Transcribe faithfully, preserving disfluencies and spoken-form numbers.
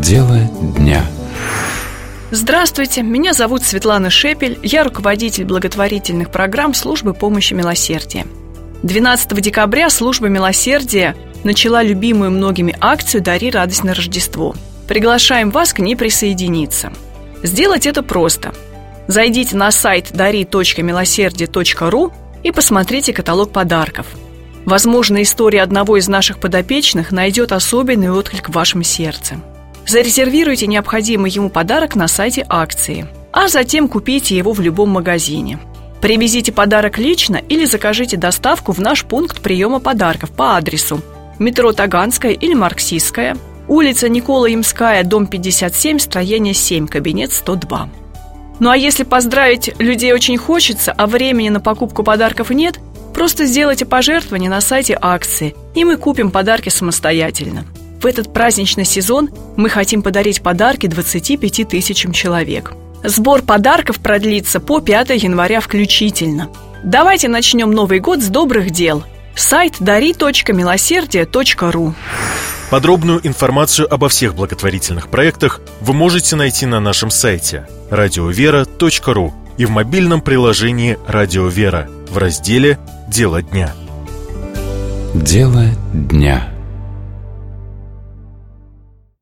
Дело дня. Здравствуйте, меня зовут Светлана Шепель, я руководитель благотворительных программ Службы помощи милосердия. двенадцатого декабря Служба милосердия начала любимую многими акцию «Дари радость на Рождество». Приглашаем вас к ней присоединиться. Сделать это просто. Зайдите на сайт дари точка милосердие точка ру и посмотрите каталог подарков. Возможно, история одного из наших подопечных найдет особенный отклик в вашем сердце. Зарезервируйте необходимый ему подарок на сайте акции, а затем купите его в любом магазине. Привезите подарок лично или закажите доставку в наш пункт приема подарков по адресу метро Таганская или Марксистская, улица Никола-Ямская, дом пятьдесят семь, строение семь, кабинет сто два. Ну а если поздравить людей очень хочется, а времени на покупку подарков нет, просто сделайте пожертвование на сайте акции, и мы купим подарки самостоятельно. В этот праздничный сезон мы хотим подарить подарки двадцати пяти тысячам человек. Сбор подарков продлится по пятого января включительно. Давайте начнем Новый год с добрых дел. Сайт дари точка милосердие точка ру. Подробную информацию обо всех благотворительных проектах вы можете найти на нашем сайте радио вера точка ру и в мобильном приложении «Радио Вера» в разделе «Дело дня». Дело дня.